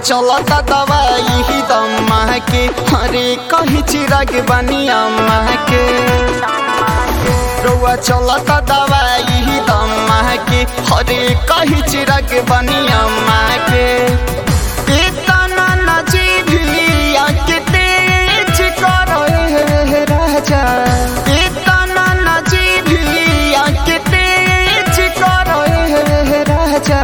चलता दवाई दम्मा के हरे कही चिराग बनी अम्मा के रउआ चलता दवाई दम्मा के हरे कही चिराग बनी अम्मा के इतना नजीबिया के तेज करो राजा इतना नजीबिया के तेज करो राजा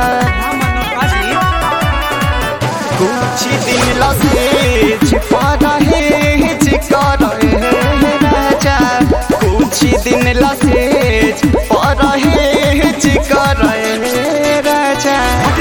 कुछ दिन लसेज परहेज करे राजा कुछ दिन लसेज परहेज करे राजा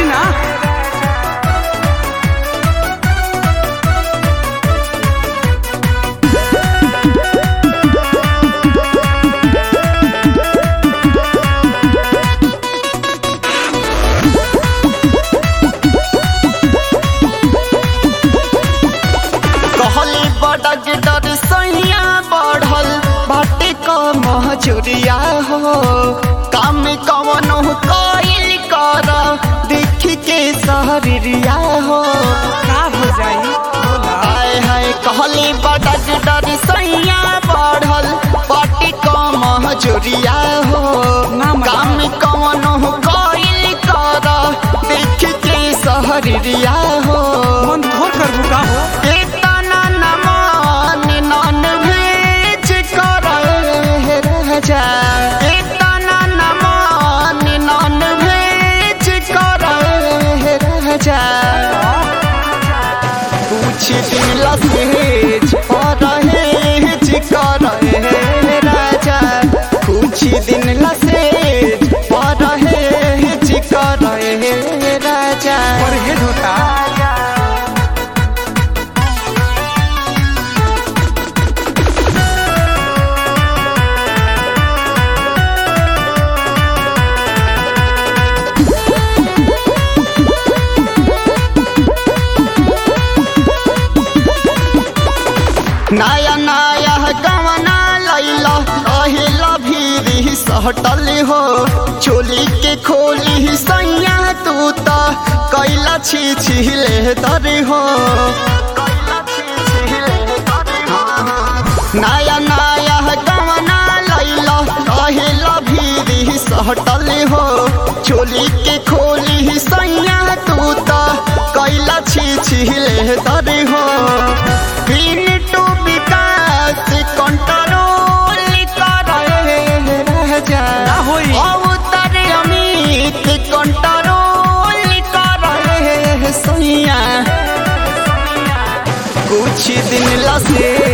डर सैया बढ़ल बाटे क महजुरिया हो काम कवन कइल कर देख के शहरिया हो का हो जाई आए हाय कहली बड़ा डर सैया बढ़ल बाटे क महजुरिया हो काम कवन कइल कर देख के शहरिया हो मन थोर करबू का हो इतना नमान नॉन भेज करे राजा कुछ दिन लसेज परहेज करे राजा कुछ दिन लसेज परहेज करे राजा परहेज होता नया नया गवना लैला रहेला भीरी सहटल हो चोली के खोली सैया तू तो कैला छी छिले दर हो नया नया गवना लैला रहेला भीरी सहटल हो चोली के खोली सैया तू तो कैला छी छिले दर हो टू विकास कंट्रोल करे राजा अवतर अमित कंट्रोल करे सैया कुछ दिन लसे